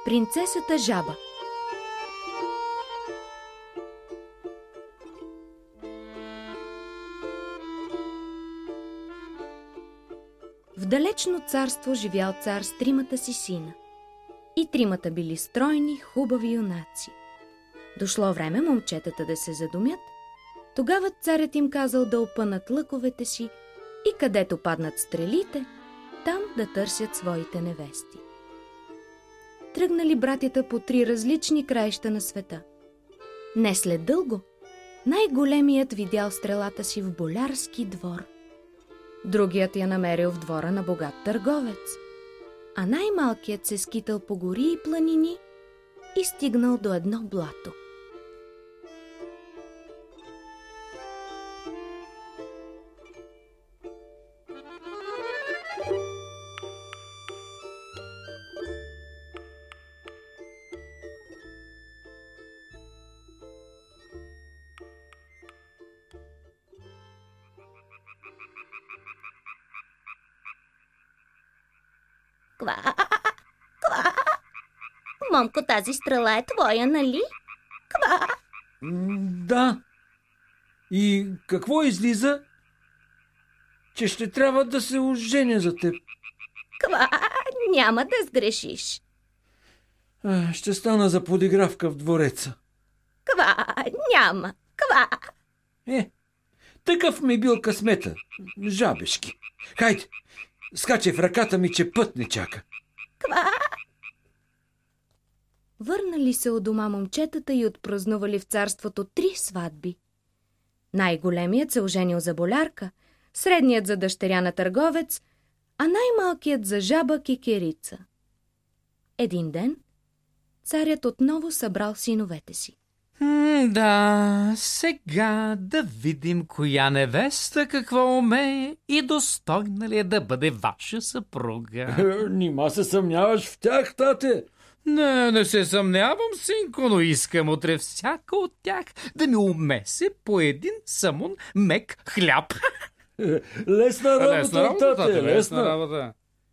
Принцесата жаба. В далечно царство живял цар с тримата си сина. И тримата били стройни, хубави юнаци. Дошло време момчетата да се задумят. Тогава царят им казал да опънат лъковете си и където паднат стрелите, там да търсят своите невести. Тръгнали братята по 3 различни краища на света. Не след дълго, най-големият видял стрелата си в болярски двор. Другият я намерил в двора на богат търговец, а най-малкият се скитал по гори и планини и стигнал до едно блато. Ква, ква. Момко, тази стрела е твоя, нали? Ква. Да. И какво излиза? Че ще трябва да се оженя за теб. Ква, няма да сгрешиш. Ще стана за подигравка в двореца. Ква, няма. Ква. Такъв ми бил късмета. Жабешки. Хайде, скачай в ръката ми, че път не чака. Ква. Върнали се от дома момчетата и отпразнували в царството 3 сватби. Най-големият се оженил за болярка, средният за дъщеря на търговец, а най-малкият за жаба кикерица. Един ден царят отново събрал синовете си. Да, сега да видим коя невеста какво умее и достойна ли е да бъде ваша съпруга. Нима се съмняваш в тях, тате? Не се съмнявам, синко, но искам утре всяка от тях да ми умесе по един самун мек хляб. Лесна работа, тате, лесна работа.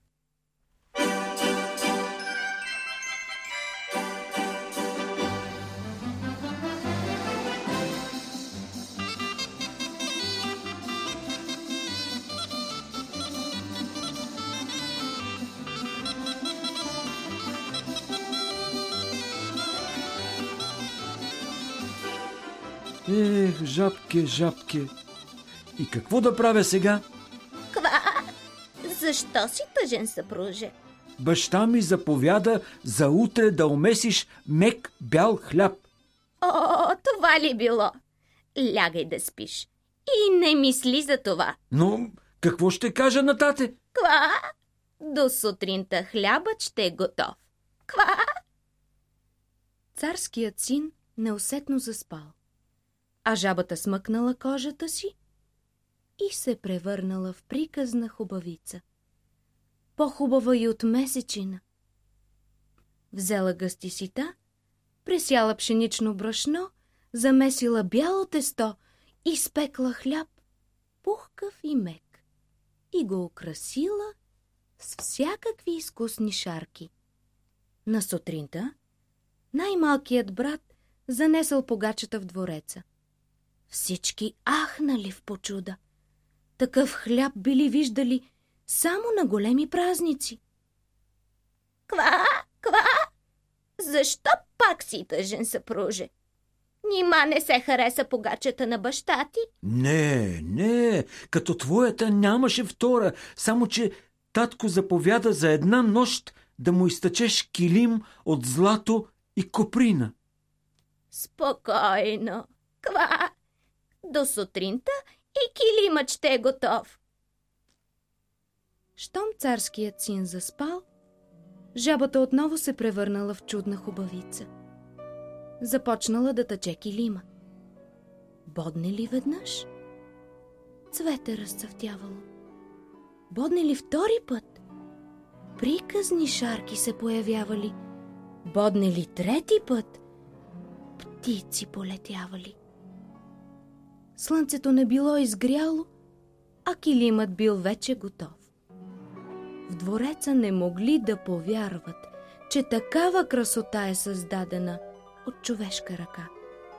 Жабке, жабке. И какво да правя сега? Ква? Защо си тъжен, съпруже? Баща ми заповяда за утре да умесиш мек бял хляб. О, това ли било? Лягай да спиш и не мисли за това. Но какво ще кажа на тате? Ква? До сутринта хлябът ще е готов. Ква? Царският син неусетно заспал, а жабата смъкнала кожата си и се превърнала в приказна хубавица. По-хубава и от месечина. Взела гъсти сита, пресяла пшенично брашно, замесила бяло тесто, изпекла хляб, пухкав и мек, и го украсила с всякакви изкусни шарки. На сутринта най-малкият брат занесъл погачата в двореца. Всички ахнали в почуда. Такъв хляб били виждали само на големи празници. Ква? Ква? Защо пак си тъжен, съпруже? Нима не се хареса погачата на баща ти? Не, като твоята нямаше втора, само че татко заповяда за една нощ да му изтъчеш килим от злато и коприна. Спокойно. Ква? До сутринта и килимът ще е готов. Щом царският син заспал, жабата отново се превърнала в чудна хубавица. Започнала да тъче килима. Бодне ли веднъж? Цвете разцъфтявало. Бодне ли втори път? Приказни шарки се появявали. Бодне ли трети път? Птици полетявали. Слънцето не било изгряло, а килимът бил вече готов. В двореца не могли да повярват, че такава красота е създадена от човешка ръка.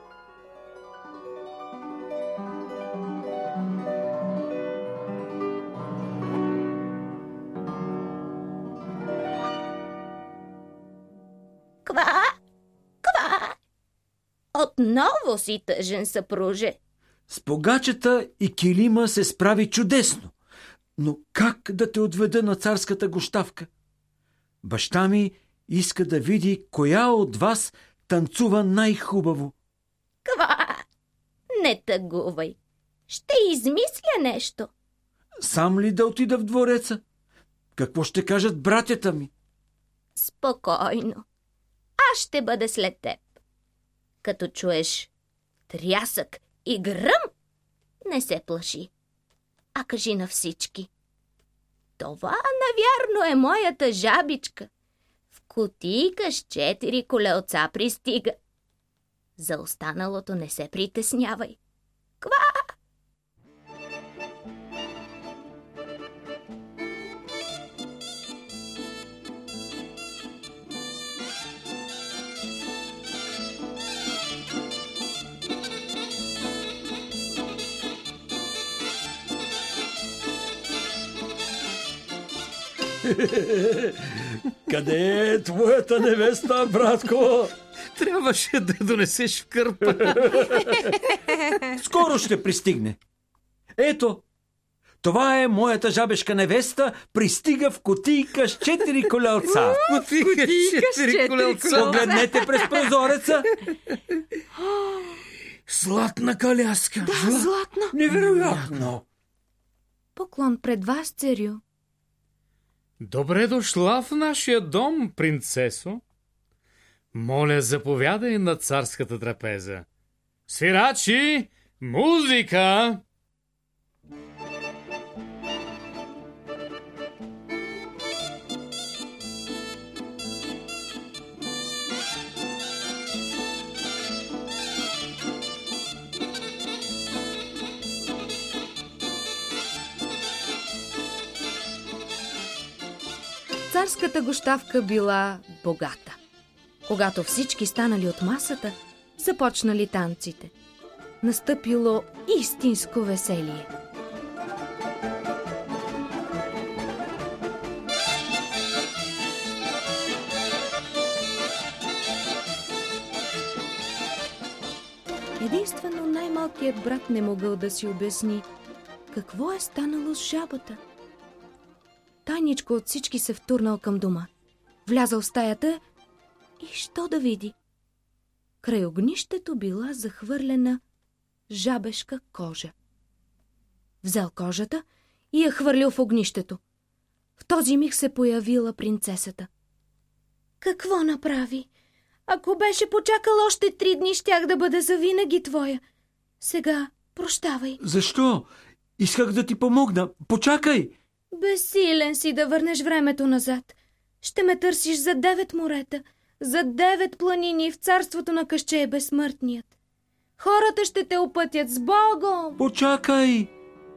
Ква? Ква? Отново си тъжен, съпруже. С погачата и килима се справи чудесно. Но как да те отведа на царската гощавка? Баща ми иска да види коя от вас танцува най-хубаво. Ква? Не тъгувай. Ще измисля нещо. Сам ли да отида в двореца? Какво ще кажат братята ми? Спокойно. Аз ще бъда след теб. Като чуеш трясък и гръм, не се плаши, а кажи на всички: това навярно е моята жабичка. В кутийка с 4 колелца пристига. За останалото не се притеснявай. Ква? Къде е твоята невеста, братко? Трябваше да донесеш в кърпа. Скоро ще пристигне. Ето, това е моята жабешка невеста, пристига в кутийка с 4 колелца. Кутийка с 4 колелца. Погледнете през прозореца. Златна коляска. Да, златна. Невероятно. Поклон пред вас, царю. Добре дошла в нашия дом, принцесо. Моля, заповядай на царската трапеза. Свирачи, музика! Царската гощавка била богата. Когато всички станали от масата, започнали танците. Настъпило истинско веселие. Единствено най-малкият брат не могъл да си обясни какво е станало с жабата. Тайничко от всички се втурнал към дома. Влязал в стаята и що да види? Край огнището била захвърлена жабешка кожа. Взел кожата и я хвърлил в огнището. В този миг се появила принцесата. Какво направи? Ако беше почакал още 3 дни, щях да бъда завинаги твоя. Сега прощавай. Защо? Исках да ти помогна. Почакай! Безсилен си да върнеш времето назад. Ще ме търсиш за 9 морета, за 9 планини в царството на Късчей безсмъртният. Хората ще те опътят с Богом! Почакай!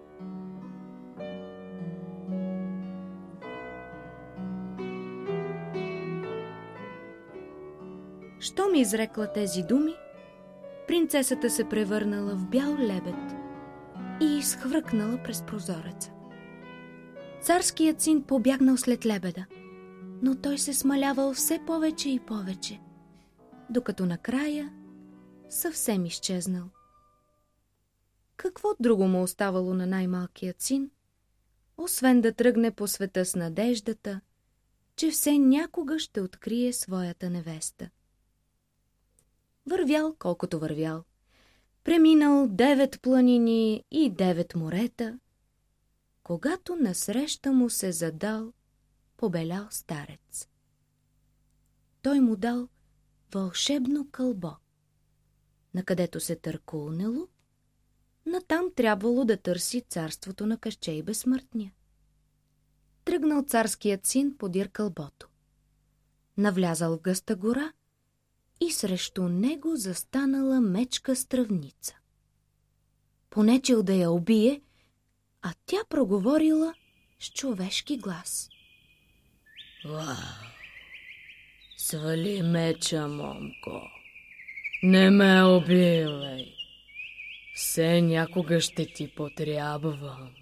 Щом изрекла тези думи, принцесата се превърнала в бял лебед и изхвъркнала през прозореца. Царският син побягнал след лебеда, но той се смалявал все повече и повече, докато накрая съвсем изчезнал. Какво друго му оставало на най-малкият син, освен да тръгне по света с надеждата, че все някога ще открие своята невеста. Вървял колкото вървял, преминал 9 планини и 9 морета, когато насреща му се задал побелял старец. Той му дал вълшебно кълбо. Накъдето се търкулнело, натам трябвало да търси царството на Късчей безсмъртния. Тръгнал царският син подир кълбото. Навлязал в гъста гора и срещу него застанала мечка стръвница. Понечил да я убие, а тя проговорила с човешки глас. Вау! Свали меча, момко. Не ме убивай. Все някога ще ти потрябвам.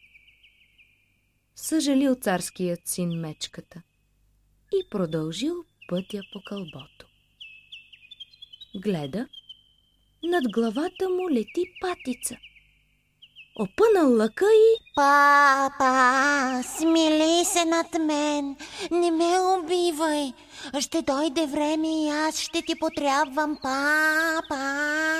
Съжалил царският син мечката и продължил пътя по кълбото. Гледа, над главата му лети патица. Опънал лъка и... Папа, смили се над мен, не ме убивай. Ще дойде време и аз ще ти потрябвам, папа.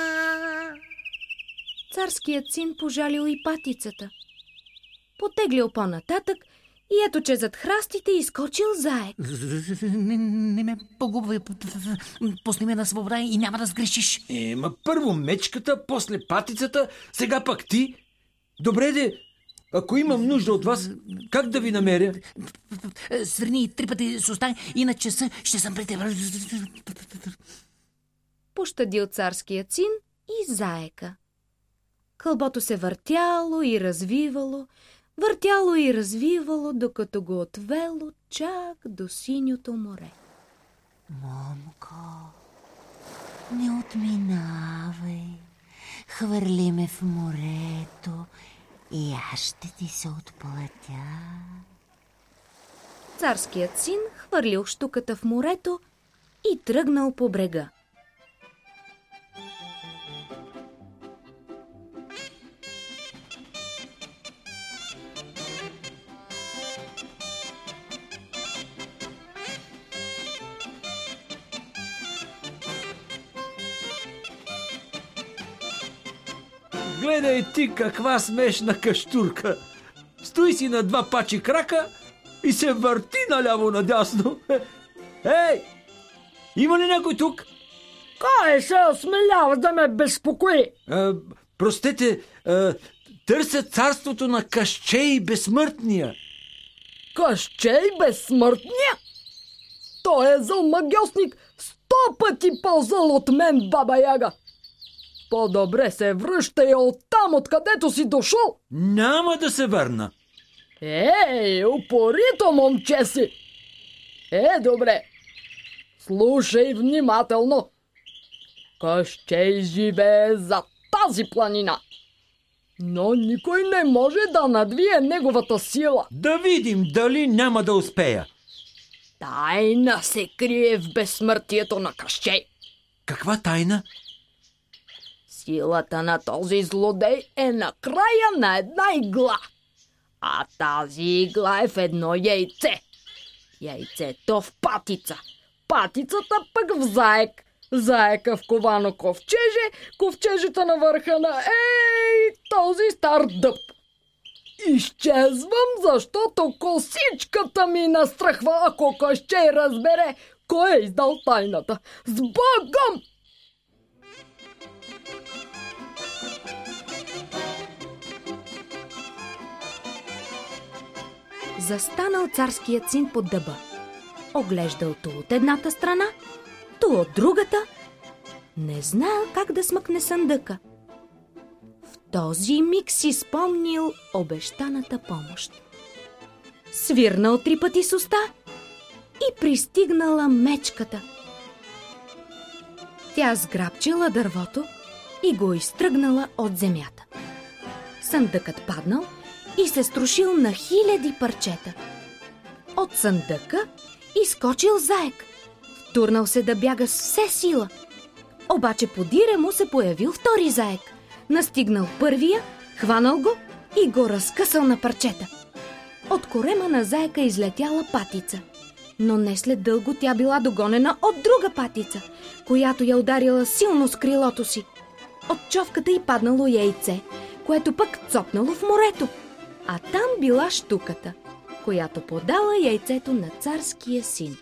Царският син пожалил и патицата. Потеглил по-нататък и ето, че зад храстите изскочил заек. Не ме погубвай. Пусни ме на свобода и няма да сгрешиш. Ма първо мечката, после патицата, сега пак ти. Добре де, ако имам нужда от вас, как да ви намеря? Сверни 3 пъти с уста и на часа ще съм при теб. Пощадил царският син и заека. Кълбото се въртяло и развивало, докато го отвело чак до синьото море. Момко, не отминавай. Хвърли ме в морето и аз ще ти се отплатя. Царският син хвърлил щуката в морето и тръгнал по брега. Гледай ти каква смешна каштурка. Стои си на 2 пачи крака и се върти наляво-надясно. Ей! Има ли някой тук? Кой се осмелява да ме безпокои? Простете, търся царството на Кащей безсмъртния. Кащей безсмъртния? Той е зъл магьосник, 100 пъти по-зъл от мен, баба Яга. По-добре се връщай оттам, откъдето си дошъл. Няма да се върна. Ей, упорито момче си. Добре. Слушай внимателно. Кащей живее зад тази планина. Но никой не може да надвие неговата сила. Да видим дали няма да успея. Тайна се крие в безсмъртието на Кащей. Каква тайна? Силата на този злодей е на края на една игла. А тази игла е в едно яйце. Яйцето в патица. Патицата пък в заек. Заека в ковано ковчеже. Ковчежето на върха на този стар дъб. Изчезвам, защото косичката ми настръхва, ако Кащей разбере кой е издал тайната. С Богом! Застанал царският син под дъба. Оглеждал то от едната страна, то от другата. Не знаел как да смъкне съндъка. В този миг си спомнил обещаната помощ. Свирнал 3 пъти с уста и пристигнала мечката. Тя сграбчила дървото и го изтръгнала от земята. Съндъкът паднал и се струшил на 1000 парчета. От съндъка изскочил заек. Втурнал се да бяга с все сила. Обаче подире му се появил втори заек. Настигнал първия, хванал го и го разкъсал на парчета. От корема на заека излетяла патица. Но не след дълго тя била догонена от друга патица, която я ударила силно с крилото си. От човката й паднало яйце, което пък цопнало в морето. А там била щуката, която подала яйцето на царския син.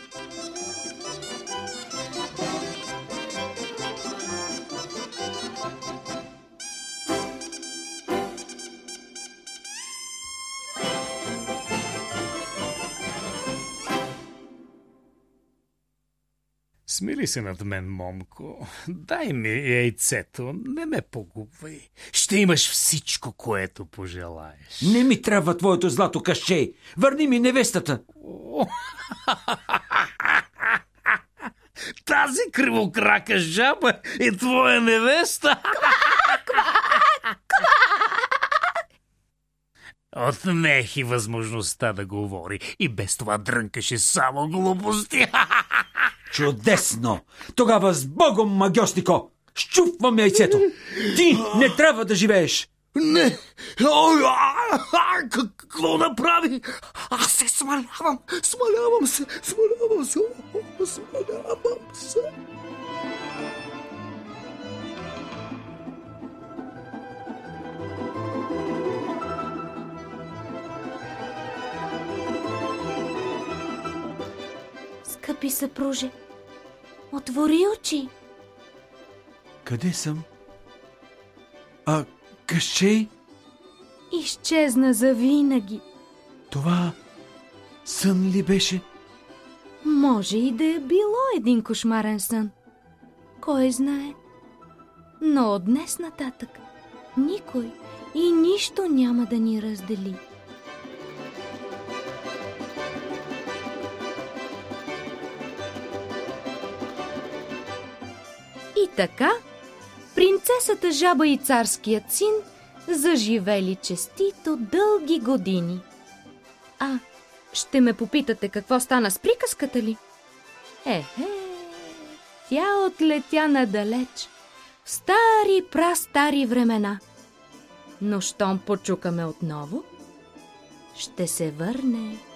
Смили се над мен, момко. Дай ми яйцето, не ме погубвай. Ще имаш всичко, което пожелаеш. Не ми трябва твоето злато, Кащей. Върни ми невестата. Тази кривокрака жаба е твоя невеста. Отнех и възможността да говори. И без това дрънкаше само глупости. Чудесно! Тогава с Богом, магьоснико! Щупвам яйцето! Ти не трябва да живееш! Не! Какво направи? Аз се смалявам! Смалявам се! Скъпи съпруже, отвори очи. Къде съм? Къщей? Изчезна завинаги. Това сън ли беше? Може и да е било един кошмарен сън. Кой знае? Но от днес нататък никой и нищо няма да ни раздели. И така, принцесата жаба и царският син заживели честито дълги години. Ще ме попитате какво стана с приказката ли? Тя отлетя надалеч, в стари, прастари времена. Но щом почукаме отново, ще се върне.